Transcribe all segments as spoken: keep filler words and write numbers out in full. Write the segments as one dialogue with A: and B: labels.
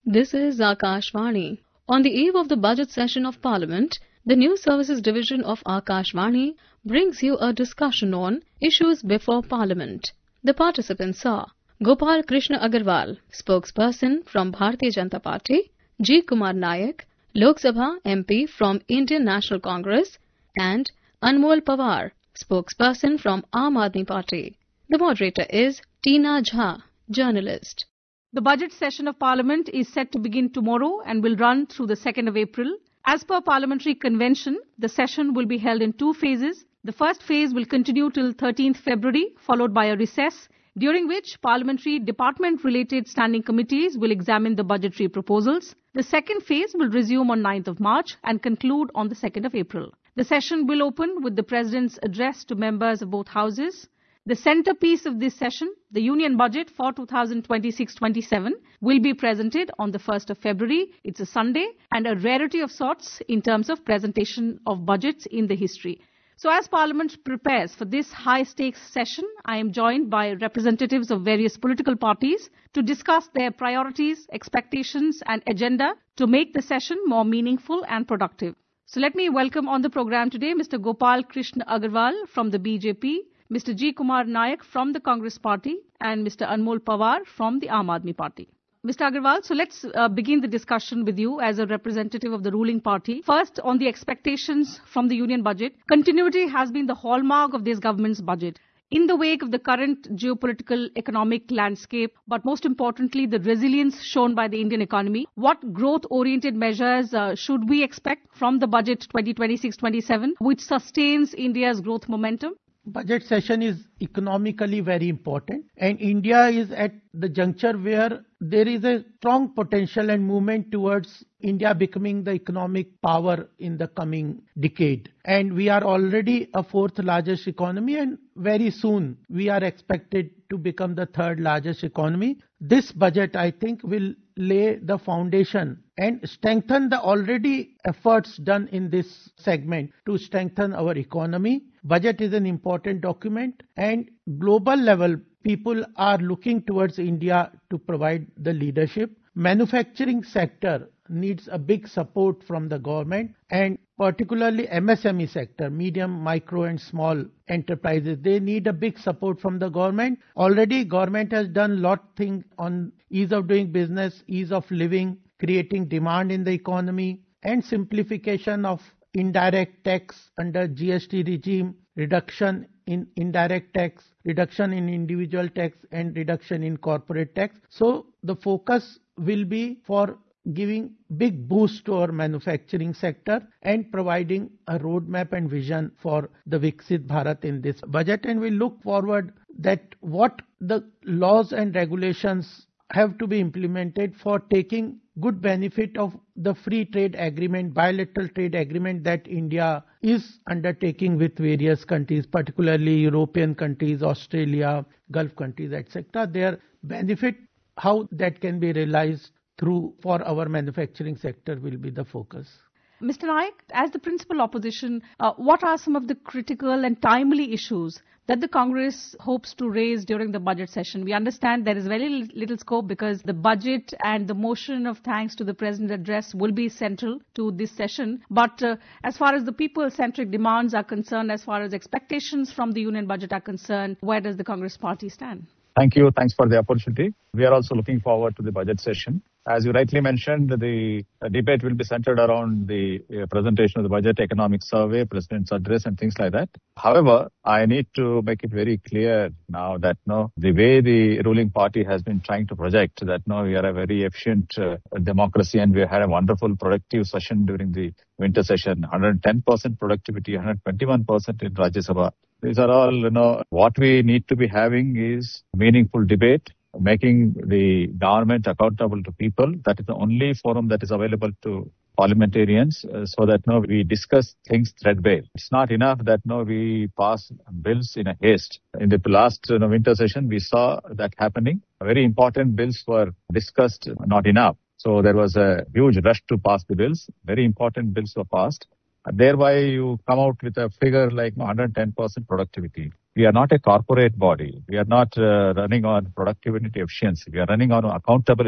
A: This is Akashvani. On the eve of the budget session of Parliament, the News Services Division of Akashvani brings you a discussion on issues before Parliament. The participants are Gopal Krishna Agarwal, spokesperson from Bharatiya Janata Party, G. Kumar Nayak, Lok Sabha M P from Indian National Congress, and Anmol Pawar, spokesperson from Aam Aadmi Party. The moderator is Tina Jha, journalist.
B: The budget session of Parliament is set to begin tomorrow and will run through the second of April. As per parliamentary convention, the session will be held in two phases. The first phase will continue till thirteenth February, followed by a recess, during which parliamentary department-related standing committees will examine the budgetary proposals. The second phase will resume on ninth of March and conclude on the second of April. The session will open with the President's address to members of both houses. The centerpiece of this session, the Union Budget for two thousand twenty-six twenty-seven, will be presented on the first of February. It's a Sunday and a rarity of sorts in terms of presentation of budgets in the history. So as Parliament prepares for this high-stakes session, I am joined by representatives of various political parties to discuss their priorities, expectations and agenda to make the session more meaningful and productive. So let me welcome on the program today Mister Gopal Krishna Agarwal from the B J P, Mister G. Kumar Nayak from the Congress Party and Mister Anmol Pawar from the Aam Aadmi Party. Mister Agarwal, so let's uh, begin the discussion with you as a representative of the ruling party. First, on the expectations from the Union Budget, continuity has been the hallmark of this government's budget. In the wake of the current geopolitical economic landscape, but most importantly, the resilience shown by the Indian economy, what growth-oriented measures uh, should we expect from the budget twenty twenty-six twenty-seven, which sustains India's growth momentum?
C: Budget session is economically very important, and India is at the juncture where there is a strong potential and movement towards India becoming the economic power in the coming decade. And we are already a fourth largest economy, and very soon we are expected to become the third largest economy. This budget, I think, will lay the foundation and strengthen the already efforts done in this segment to strengthen our economy. Budget is an important document, and global level people are looking towards India to provide the leadership. Manufacturing sector needs a big support from the government, and particularly M S M E sector, medium, micro and small enterprises, they need a big support from the government. Already government has done lot thing on ease of doing business, ease of living, creating demand in the economy, and simplification of indirect tax under G S T regime, reduction in indirect tax, reduction in individual tax and reduction in corporate tax. So the focus will be for giving big boost to our manufacturing sector and providing a roadmap and vision for the Viksit Bharat in this budget. And we look forward that what the laws and regulations have to be implemented for taking good benefit of the free trade agreement, bilateral trade agreement that India is undertaking with various countries, particularly European countries, Australia, Gulf countries, et cetera. Their benefit, how that can be realized through for our manufacturing sector will be the focus.
B: Mister Nayak, as the principal opposition, uh, what are some of the critical and timely issues that the Congress hopes to raise during the budget session? We understand there is very little scope because the budget and the motion of thanks to the President's address will be central to this session. But uh, as far as the people-centric demands are concerned, as far as expectations from the Union Budget are concerned, where does the Congress party stand?
D: Thank you. Thanks for the opportunity. We are also looking forward to the budget session. As you rightly mentioned, the debate will be centered around the presentation of the budget, economic survey, President's address and things like that. However, I need to make it very clear now that no, the way the ruling party has been trying to project that no, we are a very efficient uh, democracy and we had a wonderful productive session during the winter session, one hundred ten percent productivity, one hundred twenty-one percent in Rajya Sabha. These are all, you know, what we need to be having is meaningful debate, making the government accountable to people. That is the only forum that is available to parliamentarians uh, so that no, we discuss things threadbare. It's not enough that no, we pass bills in a haste. In the last you know, winter session, we saw that happening. Very important bills were discussed, not enough. So there was a huge rush to pass the bills. Very important bills were passed. Thereby, you come out with a figure like one hundred ten percent productivity. We are not a corporate body. We are not uh, running on productivity efficiency. We are running on accountability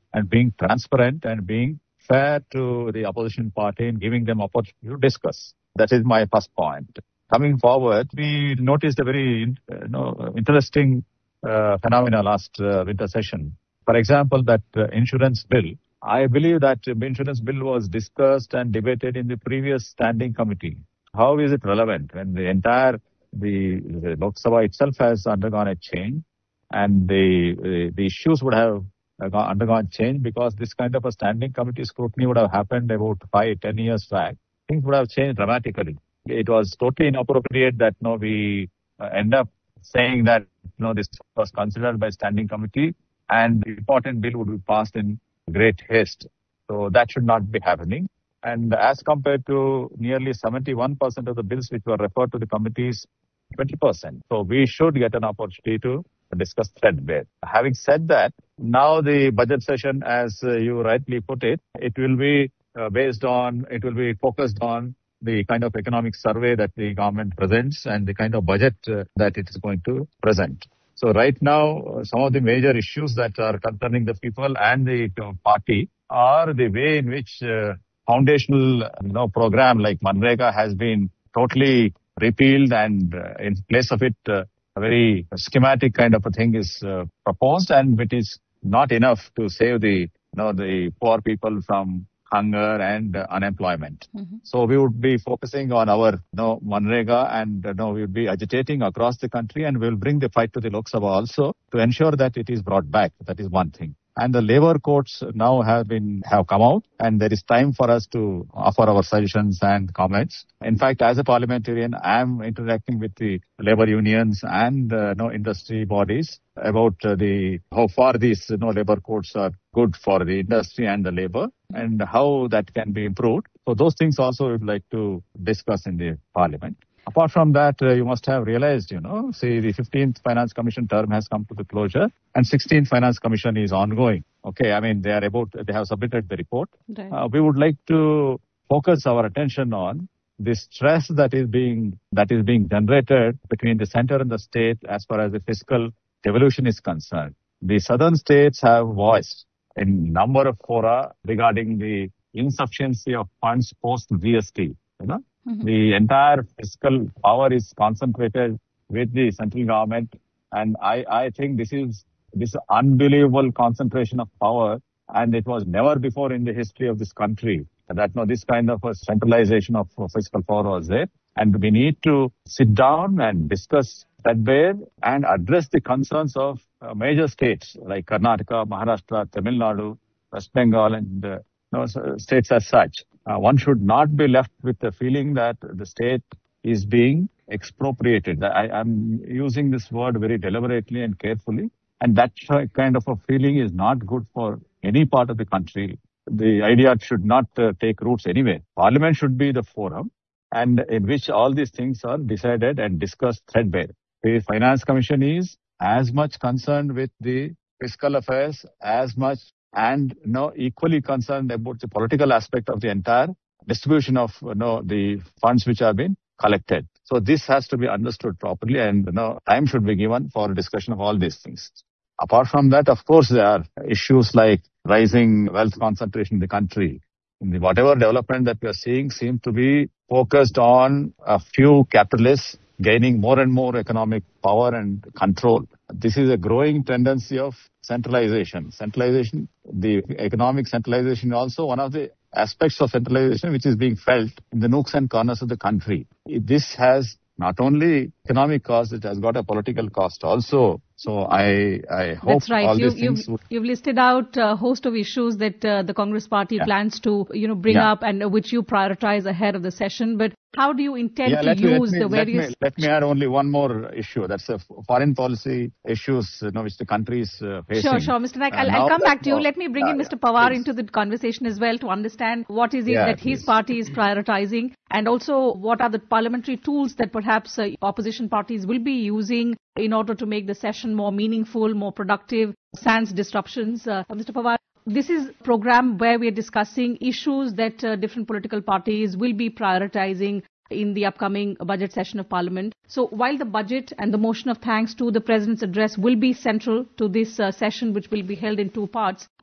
D: and being transparent and being fair to the opposition party and giving them opportunity to discuss. That is my first point. Coming forward, we noticed a very you know, interesting uh, phenomena last uh, winter session. For example, that uh, insurance bill. I believe that the insurance bill was discussed and debated in the previous standing committee. How is it relevant when the entire the, the Lok Sabha itself has undergone a change, and the the, the issues would have undergone change because this kind of a standing committee scrutiny would have happened about five, ten years back. Things would have changed dramatically. It was totally inappropriate that no, we uh, end up saying that no, this was considered by standing committee and the important bill would be passed in great haste. So that should not be happening. And as compared to nearly seventy-one percent of the bills which were referred to the committees, twenty percent. So we should get an opportunity to discuss threadbare. Having said that, now the budget session, as uh, you rightly put it, it will be uh, based on, it will be focused on the kind of economic survey that the government presents and the kind of budget uh, that it is going to present. So right now, uh, some of the major issues that are concerning the people and the uh, party are the way in which uh, foundational you know, program like Manrega has been totally repealed, and uh, in place of it, uh, a very schematic kind of a thing is uh, proposed, and it is not enough to save the you know the poor people from hunger and uh, unemployment. Mm-hmm. So we would be focusing on our you know, Manrega, and you know, we would be agitating across the country, and we will bring the fight to the Lok Sabha also to ensure that it is brought back. That is one thing. And the labor courts now have been have come out, and there is time for us to offer our suggestions and comments. In fact, as a parliamentarian, I am interacting with the labor unions and uh, you know, industry bodies about uh, the how far these you know, labor courts are good for the industry and the labor, and how that can be improved. So those things also we would like to discuss in the parliament. Apart from that, uh, you must have realized, you know, see, the fifteenth Finance Commission term has come to the closure, and sixteenth Finance Commission is ongoing. Okay, I mean, they are about, they have submitted the report. Right. Uh, we would like to focus our attention on the stress that is being, that is being generated between the center and the state as far as the fiscal devolution is concerned. The southern states have voiced in number of fora regarding the insufficiency of funds post G S T, you know. Mm-hmm. The entire fiscal power is concentrated with the central government, and I, I think this is this unbelievable concentration of power, and it was never before in the history of this country that no, this kind of a centralization of fiscal power was there. And we need to sit down and discuss that way and address the concerns of uh, major states like Karnataka, Maharashtra, Tamil Nadu, West Bengal, and uh, you know, states as such. Uh, one should not be left with the feeling that the state is being expropriated. I, I'm using this word very deliberately and carefully, and that kind of a feeling is not good for any part of the country. The idea should not uh, take roots anywhere. Parliament should be the forum, and in which all these things are decided and discussed threadbare. The Finance Commission is as much concerned with the fiscal affairs as much, and you know, equally concerned about the political aspect of the entire distribution of you know, the funds which have been collected. So this has to be understood properly, and you know, time should be given for discussion of all these things. Apart from that, of course, there are issues like rising wealth concentration in the country. In the, whatever development that we are seeing seems to be focused on a few capitalists gaining more and more economic power and control. This is a growing tendency of centralization. Centralization, the economic centralization, also one of the aspects of centralization which is being felt in the nooks and corners of the country. This has not only economic cost, it has got a political cost also. So I, I hope
B: That's right.
D: all
B: you,
D: these things
B: you've,
D: would...
B: you've listed out a host of issues that uh, the Congress party
D: yeah.
B: plans to, you know, bring
D: yeah.
B: up and uh, which you prioritize ahead of the session. But how do you intend
D: yeah,
B: to
D: let
B: use
D: me, let me,
B: the various...
D: Let me, let me add only one more issue. That's a foreign policy issues you know, which the country is uh, facing.
B: Sure, sure. Mister Naik, I'll,
D: uh,
B: I'll come back to you.
D: uh,
B: Let me bring
D: yeah,
B: in Mister
D: yeah,
B: Pawar
D: please.
B: into the conversation as well to understand what is it
D: yeah,
B: that
D: please.
B: his party is prioritizing, and also what are the parliamentary tools that perhaps uh, opposition parties will be using in order to make the session more meaningful, more productive, sans disruptions. Uh, Mister Pawar, this is a program where we are discussing issues that uh, different political parties will be prioritizing in the upcoming budget session of Parliament. So while the budget and the motion of thanks to the President's address will be central to this uh, session, which will be held in two parts,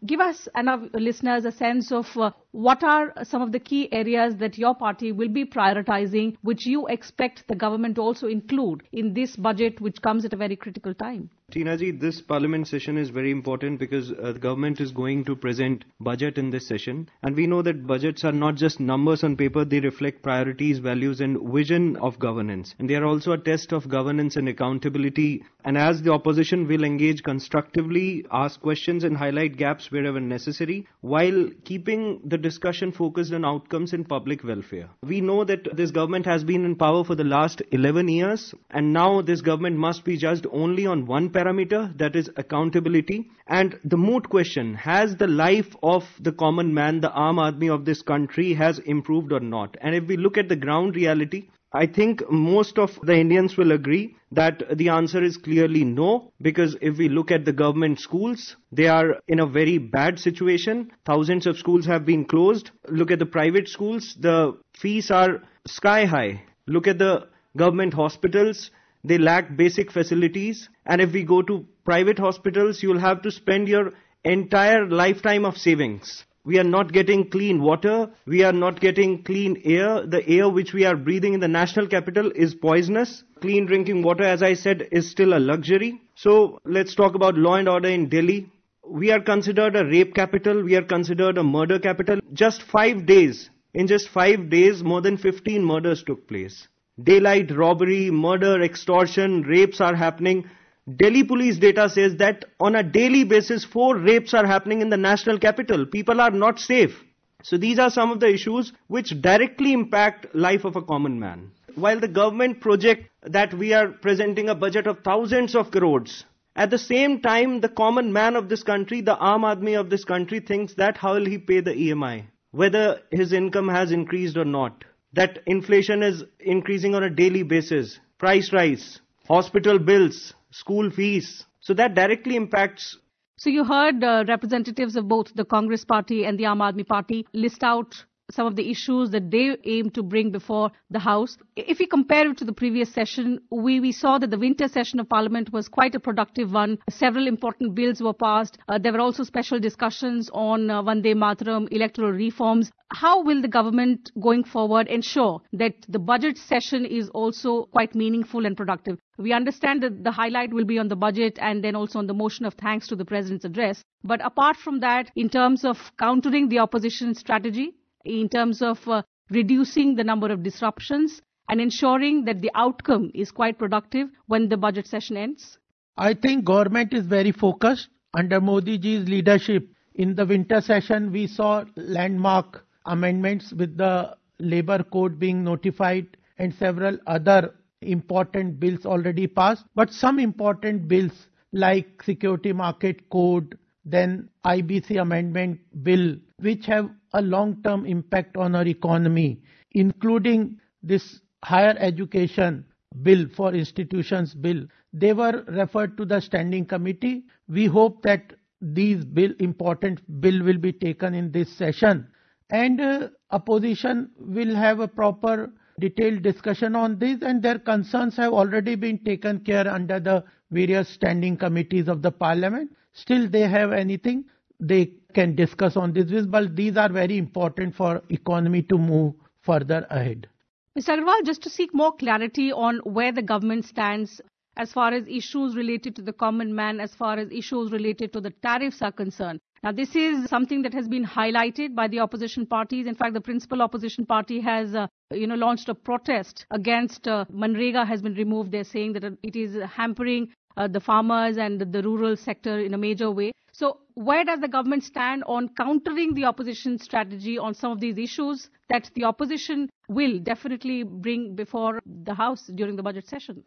B: Give us and our listeners a sense of uh, what are some of the key areas that your party will be prioritizing, which you expect the government to also include in this budget, which comes at a very critical time.
E: Tina ji, this parliament session is very important because uh, the government is going to present budget in this session. And we know that budgets are not just numbers on paper, they reflect priorities, values and vision of governance. And they are also a test of governance and accountability. And as the opposition will engage constructively, ask questions and highlight gaps wherever necessary, while keeping the discussion focused on outcomes and public welfare. We know that this government has been in power for the last eleven years, and now this government must be judged only on one parameter, that is accountability. And the moot question, has the life of the common man, the Aam Aadmi of this country, has improved or not? And if we look at the ground reality, I think most of the Indians will agree that the answer is clearly no, because if we look at the government schools, they are in a very bad situation. Thousands of schools have been closed. Look at the private schools, the fees are sky high. Look at the government hospitals, they lack basic facilities. And if we go to private hospitals, you'll have to spend your entire lifetime of savings. We are not getting clean water. We are not getting clean air. The air which we are breathing in the national capital is poisonous. Clean drinking water, as I said, is still a luxury. So let's talk about law and order in Delhi. We are considered a rape capital. We are considered a murder capital. Just five days, in just five days, more than fifteen murders took place. Daylight robbery, murder, extortion, rapes are happening. Delhi police data says that on a daily basis, four rapes are happening in the national capital. People are not safe. So these are some of the issues which directly impact life of a common man. While the government project that we are presenting a budget of thousands of crores, at the same time, the common man of this country, the Aam Aadmi of this country thinks that how will he pay the E M I? Whether his income has increased or not. That inflation is increasing on a daily basis. Price rise, hospital bills, school fees. So that directly impacts.
B: So you heard uh, representatives of both the Congress party and the Aam Aadmi party list out some of the issues that they aim to bring before the House. If we compare it to the previous session, we, we saw that the winter session of Parliament was quite a productive one. Several important bills were passed. Uh, there were also special discussions on uh, Vande Mataram, electoral reforms. How will the government going forward ensure that the budget session is also quite meaningful and productive? We understand that the highlight will be on the budget and then also on the motion of thanks to the President's address. But apart from that, in terms of countering the opposition strategy, in terms of uh, reducing the number of disruptions and ensuring that the outcome is quite productive when the budget session ends?
C: I think government is very focused. Under Modi ji's leadership, in the winter session, we saw landmark amendments with the labor code being notified and several other important bills already passed. But some important bills like security market code, then I B C amendment bill, which have a long-term impact on our economy, including this higher education bill for institutions bill. They were referred to the standing committee. We hope that these bill important bill will be taken in this session, and uh, opposition will have a proper detailed discussion on this, and their concerns have already been taken care under the various standing committees of the parliament. Still they have anything they can discuss on this, but these are very important for economy to move further ahead.
B: Mister Agarwal, just to seek more clarity on where the government stands as far as issues related to the common man, as far as issues related to the tariffs are concerned. Now, this is something that has been highlighted by the opposition parties. In fact, the principal opposition party has, uh, you know, launched a protest against uh, Manrega has been removed. They're saying that it is hampering uh, the farmers and the rural sector in a major way. So where does the government stand on countering the opposition strategy on some of these issues that the opposition will definitely bring before the House during the budget session?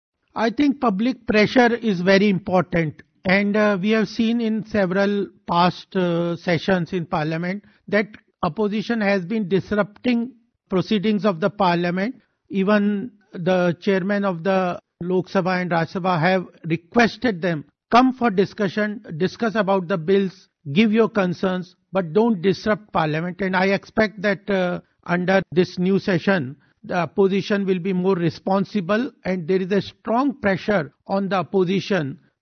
C: I think public pressure is very important. And uh, we have seen in several past uh, sessions in Parliament that opposition has been disrupting proceedings of the Parliament. Even the chairman of the Lok Sabha and Rajya Sabha have requested them, come for discussion, discuss about the bills, give your concerns, but don't disrupt Parliament. And I expect that uh, under this new session, the opposition will be more responsible, and there is a strong pressure on the opposition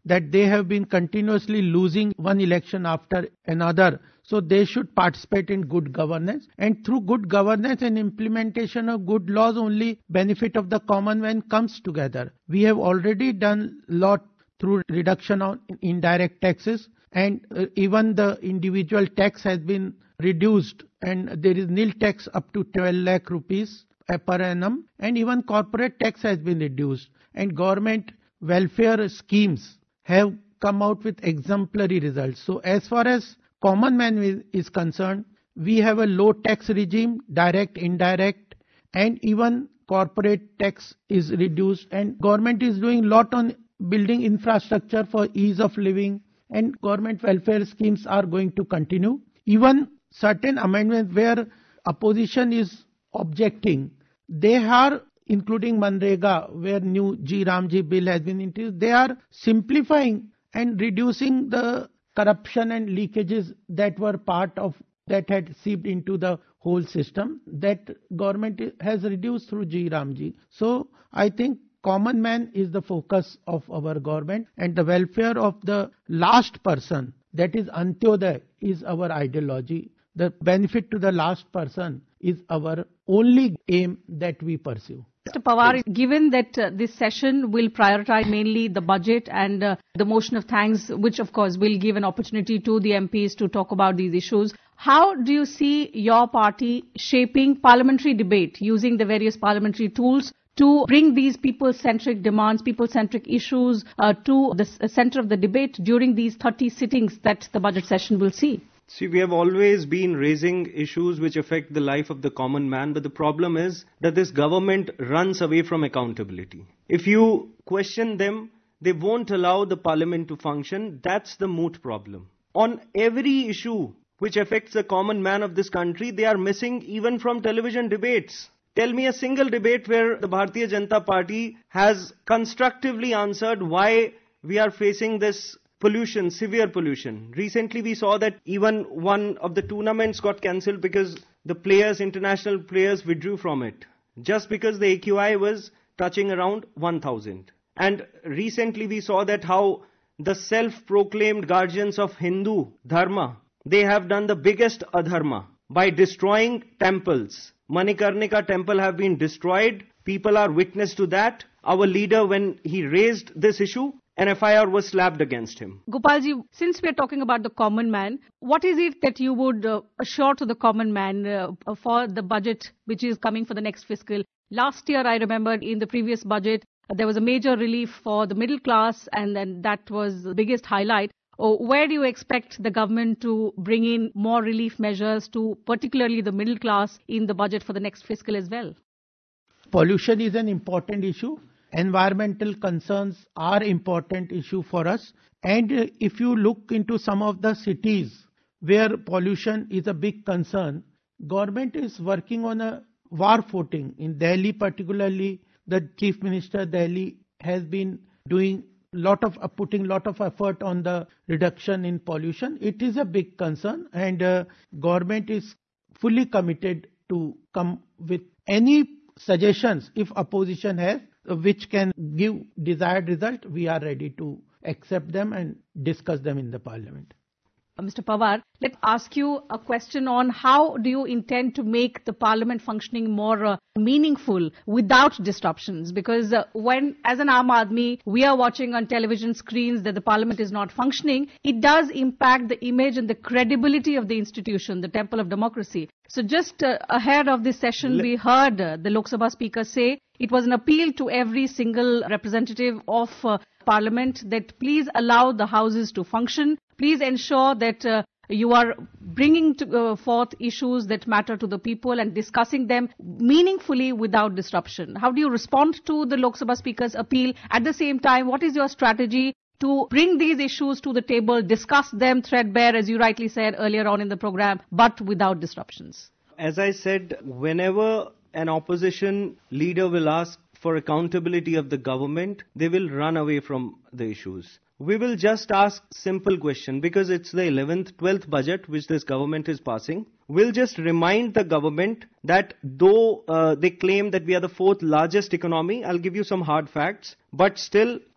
C: that they have been continuously losing one election after another. So they should participate in good governance, and through good governance and implementation of good laws, only benefit of the common man comes together. We have already done lot through reduction of indirect taxes, and uh, even the individual tax has been reduced, and there is nil tax up to twelve lakh rupees per annum, and even corporate tax has been reduced, and government welfare schemes have come out with exemplary results. So as far as common man is concerned, we have a low tax regime, direct, indirect, and even corporate tax is reduced, and government is doing lot on building infrastructure for ease of living, and government welfare schemes are going to continue. Even certain amendments where opposition is objecting, they are, including Manrega, where new G Ramji bill has been introduced, they are simplifying and reducing the corruption and leakages that were part of, that had seeped into the whole system, that government has reduced through G Ramji. So I think common man is the focus of our government, and the welfare of the last person, that is Antyodaya, is our ideology. The benefit to the last person is our only aim that we pursue.
B: Mister Pawar, given that uh, this session will prioritize mainly the budget and uh, the motion of thanks, which of course will give an opportunity to the M Ps to talk about these issues, how do you see your party shaping parliamentary debate using the various parliamentary tools to bring these people-centric demands, people-centric issues uh, to the uh, center of the debate during these thirty sittings that the budget session will see?
E: See, we have always been raising issues which affect the life of the common man, but the problem is that this government runs away from accountability. If you question them, they won't allow the parliament to function. That's the moot problem. On every issue which affects the common man of this country, they are missing even from television debates. Tell me a single debate where the Bharatiya Janata Party has constructively answered why we are facing this pollution, severe pollution. Recently we saw that even one of the tournaments got cancelled because the players, international players, withdrew from it. Just because the A Q I was touching around one thousand. And recently we saw that how the self-proclaimed guardians of Hindu Dharma, they have done the biggest adharma by destroying temples. Manikarnika temple have been destroyed. People are witness to that. Our leader, when he raised this issue, an F I R was slapped against him.
B: Gopalji, since we are talking about the common man, what is it that you would uh, assure to the common man uh, for the budget which is coming for the next fiscal? Last year, I remember in the previous budget, uh, there was a major relief for the middle class, and then that was the biggest highlight. Oh, where do you expect the government to bring in more relief measures to particularly the middle class in the budget for the next fiscal as well?
C: Pollution is an important issue. Environmental concerns are important issue for us. And uh, if you look into some of the cities where pollution is a big concern, government is working on a war footing. In Delhi particularly, the Chief Minister Delhi has been doing lot of uh, putting lot of effort on the reduction in pollution. It is a big concern, and uh, government is fully committed to come with any suggestions if opposition has, uh, which can give desired result. We are ready to accept them and discuss them in the parliament.
B: Mister Pawar, let's ask you a question on how do you intend to make the parliament functioning more uh, meaningful without disruptions? Because uh, when, as an Aam Aadmi, we are watching on television screens that the parliament is not functioning, it does impact the image and the credibility of the institution, the temple of democracy. So just uh, ahead of this session, we heard uh, the Lok Sabha Speaker say it was an appeal to every single representative of uh, Parliament that please allow the houses to function. Please ensure that uh, you are bringing to, uh, forth issues that matter to the people and discussing them meaningfully without disruption. How do you respond to the Lok Sabha Speaker's appeal? At the same time, what is your strategy to bring these issues to the table, discuss them threadbare, as you rightly said earlier on in the program, but without disruptions?
E: As I said, whenever an opposition leader will ask for accountability of the government, they will run away from the issues. We will just ask simple question because it's the eleventh, twelfth budget which this government is passing. We'll just remind the government that though uh, they claim that we are the fourth largest economy, I'll give you some hard facts, but still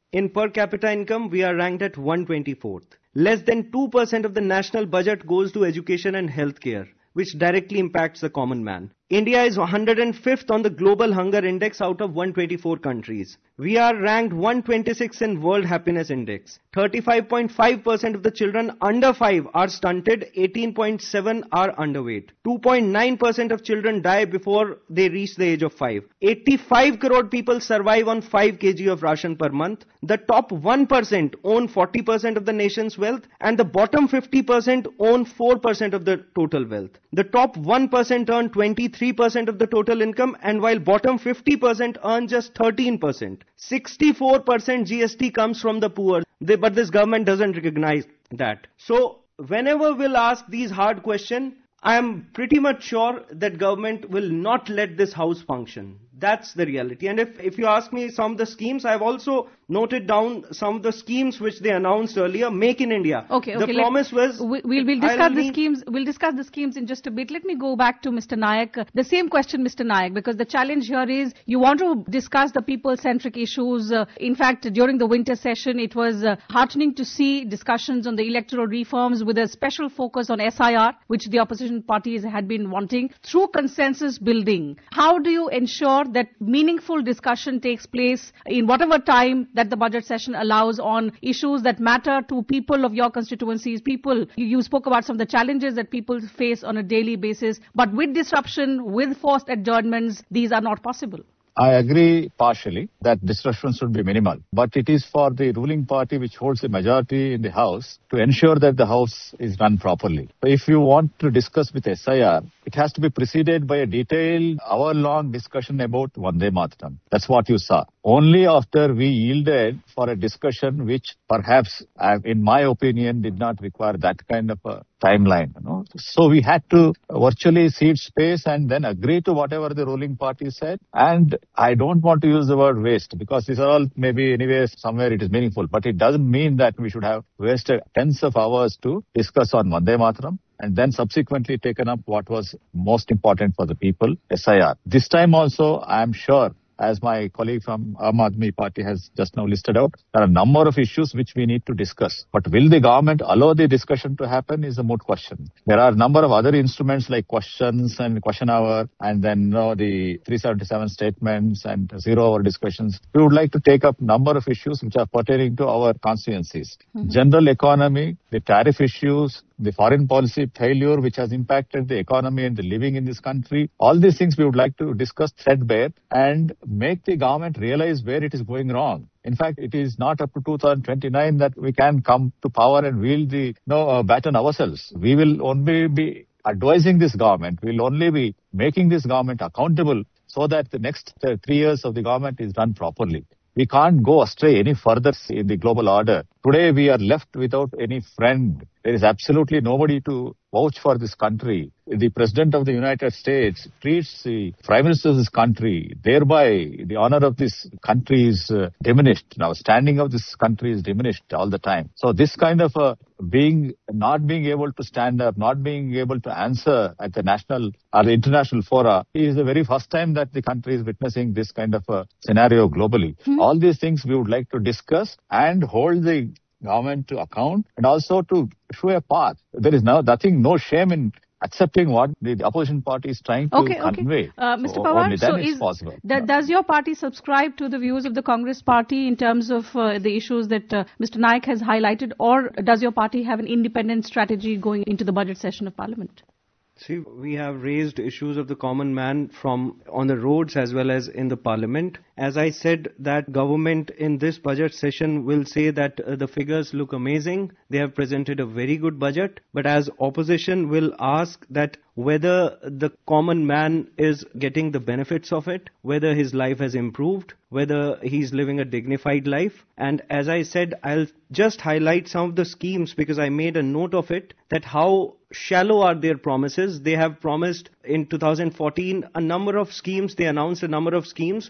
E: In per capita income, we are ranked at one hundred twenty-fourth. Less than two percent of the national budget goes to education and healthcare, which directly impacts the common man. India is one hundred fifth on the Global Hunger Index out of one hundred twenty-four countries. We are ranked one hundred twenty-sixth in World Happiness Index. thirty-five point five percent of the children under five are stunted, eighteen point seven are underweight. two point nine percent of children die before they reach the age of five. eighty-five crore people survive on five kilograms of ration per month. The top one percent own forty percent of the nation's wealth, and the bottom fifty percent own four percent of the total wealth. The top one percent earn twenty-three percent of the total income, and while bottom fifty percent earn just thirteen percent. sixty-four percent G S T comes from the poor, they, but this government doesn't recognize that. So whenever we'll ask these hard questions, I am pretty much sure that government will not let this house function. That's the reality. And if, if you ask me some of the schemes, I've also noted down some of the schemes which they announced earlier. Make in India.
B: Okay, okay.
E: The promise
B: let,
E: was...
B: We, we'll, we'll discuss
E: I'll
B: the
E: need,
B: schemes. We'll discuss the schemes in just a bit. Let me go back to Mister Nayak. The same question, Mister Nayak, because the challenge here is you want to discuss the people-centric issues. Uh, in fact, during the winter session, it was uh, heartening to see discussions on the electoral reforms with a special focus on S I R, which the opposition parties had been wanting, through consensus building. How do you ensure that meaningful discussion takes place in whatever time that the budget session allows on issues that matter to people of your constituencies, people, you, you spoke about some of the challenges that people face on a daily basis, but with disruption, with forced adjournments, these are not possible.
D: I agree partially that disruption should be minimal, but it is for the ruling party which holds the majority in the House to ensure that the House is run properly. So if you want to discuss with S I R, it has to be preceded by a detailed hour-long discussion about Vande Mataram. That's what you saw. Only after we yielded for a discussion which perhaps, in my opinion, did not require that kind of a timeline. You know? So we had to virtually cede space and then agree to whatever the ruling party said. And I don't want to use the word waste because these are all maybe anyway somewhere it is meaningful. But it doesn't mean that we should have wasted tens of hours to discuss on Vande Mataram and then subsequently taken up what was most important for the people, S I R. This time also, I am sure, as my colleague from Aam Aadmi Party has just now listed out, there are a number of issues which we need to discuss. But will the government allow the discussion to happen is a moot question. There are a number of other instruments like questions and question hour and then you know, the three seventy-seven statements and zero hour discussions. We would like to take up a number of issues which are pertaining to our constituencies. Mm-hmm. General economy, the tariff issues, the foreign policy failure which has impacted the economy and the living in this country. All these things we would like to discuss threadbare and make the government realize where it is going wrong. In fact, it is not up to two thousand twenty-nine that we can come to power and wield the you know, uh, baton ourselves. We will only be advising this government. We will only be making this government accountable so that the next uh, three years of the government is run properly. We can't go astray any further in the global order. Today we are left without any friend. There is absolutely nobody to vouch for this country. The President of the United States treats the Prime Minister of this country. Thereby, the honor of this country is uh, diminished. Now, standing of this country is diminished all the time. So this kind of uh, being, not being able to stand up, not being able to answer at the national or the international fora is the very first time that the country is witnessing this kind of a scenario globally. Mm-hmm. All these things we would like to discuss and hold the government to account and also to show a path. There is now nothing, no shame in accepting what the opposition party is trying to
B: okay,
D: convey.
B: Okay. Uh, Mister
D: So
B: Pawar,
D: only then
B: so
D: it's
B: is,
D: possible.
B: Th- does your party subscribe to the views of the Congress party in terms of uh, the issues that uh, Mister Nayak has highlighted, or does your party have an independent strategy going into the budget session of Parliament?
E: See, we have raised issues of the common man from on the roads as well as in the parliament. As I said, that government in this budget session will say that uh, the figures look amazing. They have presented a very good budget. But as opposition will ask that whether the common man is getting the benefits of it, whether his life has improved, whether he's living a dignified life. And as I said, I'll just highlight some of the schemes because I made a note of it, that how shallow are their promises. They have promised in two thousand fourteen a number of schemes. They announced a number of schemes, but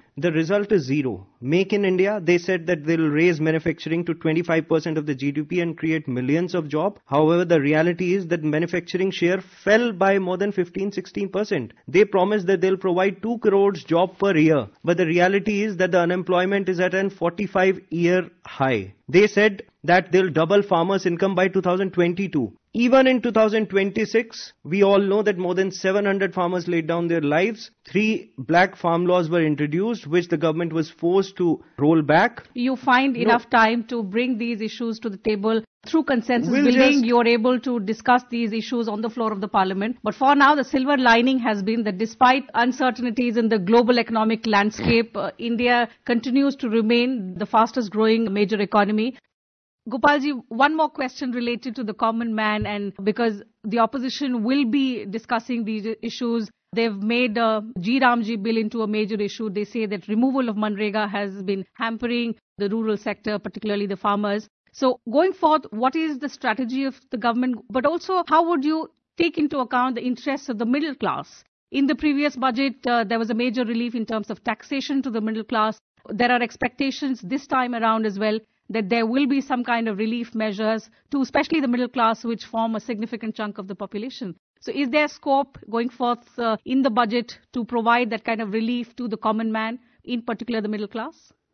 E: the result is zero. Make in India, they said that they'll raise manufacturing to twenty-five percent of the G D P and create millions of jobs. However, the reality is that manufacturing share fell by more than fifteen to sixteen percent. They promised that they'll provide two crores job per year. But the reality is that the unemployment is at an forty-five year high. They said that they'll double farmers' income by two thousand twenty-two. Even in two thousand twenty-six, we all know that more than seven hundred farmers laid down their lives. Three black farm laws were introduced, which the government was forced to roll back.
B: You find
E: No.
B: enough time to bring these issues to the table through consensus
E: We'll
B: building.
E: just-
B: You're able to discuss these issues on the floor of the parliament. But for now, the silver lining has been that despite uncertainties in the global economic landscape, uh, India continues to remain the fastest growing major economy. Gopalji, one more question related to the common man, and because the opposition will be discussing these issues, they've made uh, G Ramji bill into a major issue. They say that removal of Manrega has been hampering the rural sector, particularly the farmers. So going forth, what is the strategy of the government? But also, how would you take into account the interests of the middle class? In the previous budget, uh, there was a major relief in terms of taxation to the middle class. There are expectations this time around as well that there will be some kind of relief measures to especially the middle class, which form a significant chunk of the population. So is there scope going forth uh, in the budget to provide that kind of relief to the common man, in particular the middle class?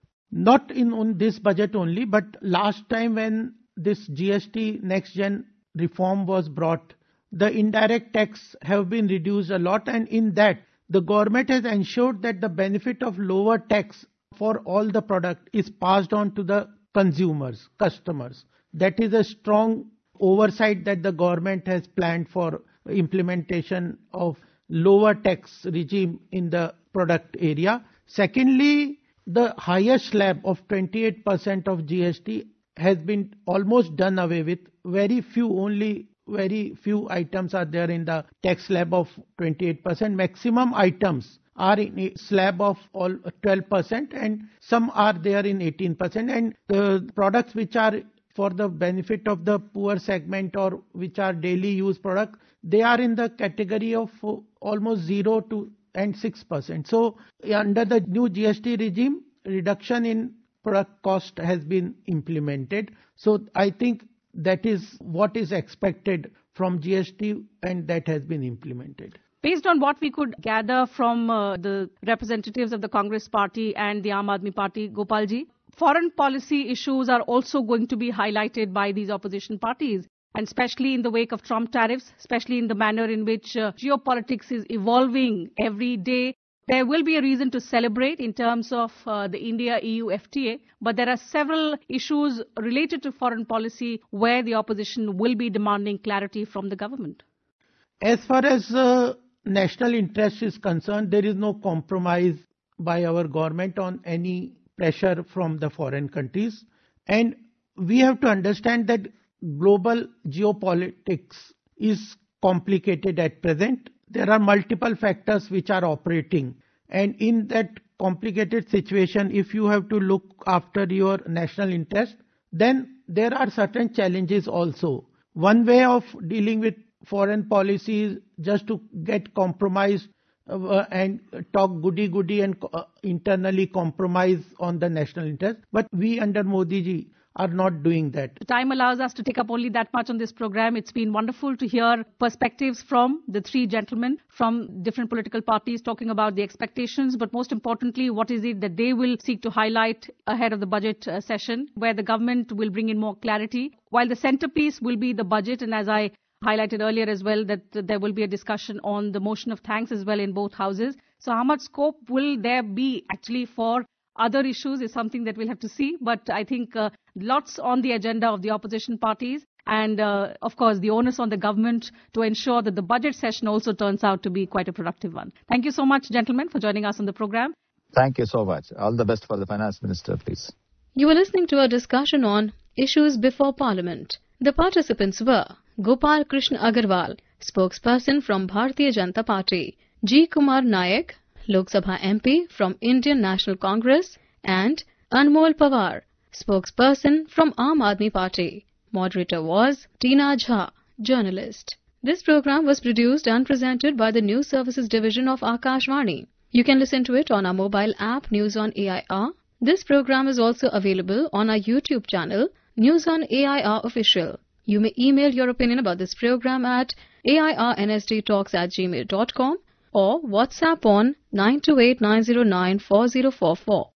C: Not in on this budget only, but last time when this G S T next gen reform was brought, the indirect tax have been reduced a lot, and in that the government has ensured that the benefit of lower tax for all the product is passed on to the consumers, customers. That is a strong oversight that the government has planned for implementation of lower tax regime in the product area. Secondly, the higher slab of twenty-eight percent of G S T has been almost done away with. Very few, only very few items are there in the tax slab of twenty-eight percent. Maximum items are in a slab of all twelve percent, and some are there in eighteen percent, and the products which are for the benefit of the poor segment or which are daily use product, they are in the category of almost zero to and six percent. So under the new G S T regime, reduction in product cost has been implemented. So I think that is what is expected from G S T, and that has been implemented.
B: Based on what we could gather from uh, the representatives of the Congress Party and the Aam Aadmi Party, Gopalji, foreign policy issues are also going to be highlighted by these opposition parties, and especially in the wake of Trump tariffs, especially in the manner in which uh, geopolitics is evolving every day. There will be a reason to celebrate in terms of uh, the India-E U F T A, but there are several issues related to foreign policy where the opposition will be demanding clarity from the government.
C: As far as uh, national interest is concerned, there is no compromise by our government on any pressure from the foreign countries. And we have to understand that global geopolitics is complicated at present. There are multiple factors which are operating. And in that complicated situation, if you have to look after your national interest, then there are certain challenges also. One way of dealing with foreign policy is just to get compromised uh, and talk goody-goody and uh, internally compromise on the national interest. But we under Modi ji are not doing that.
B: Time allows us to take up only that much on this program. It's been wonderful to hear perspectives from the three gentlemen from different political parties talking about the expectations, but most importantly, what is it that they will seek to highlight ahead of the budget uh, session, where the government will bring in more clarity, while the centerpiece will be the budget. And as I highlighted earlier as well, that there will be a discussion on the motion of thanks as well in both houses. So how much scope will there be actually for other issues is something that we'll have to see. But I think uh, lots on the agenda of the opposition parties, and uh, of course the onus on the government to ensure that the budget session also turns out to be quite a productive one. Thank you so much, gentlemen, for joining us on the program.
D: Thank you so much. All the best for the Finance Minister, please.
A: You are listening to a discussion on issues before Parliament. The participants were Gopal Krishna Agarwal, spokesperson from Bharatiya Janata Party, G. Kumar Nayak, Lok Sabha M P from Indian National Congress, and Anmol Pawar, spokesperson from Aam Aadmi Party. Moderator was Tina Jha, journalist. This program was produced and presented by the News Services Division of Akashvani. You can listen to it on our mobile app News on A I R. This program is also available on our YouTube channel News on A I R Official. You may email your opinion about this program at airnsdtalks at gmail dot com or WhatsApp on nine two eight nine zero nine four zero four four.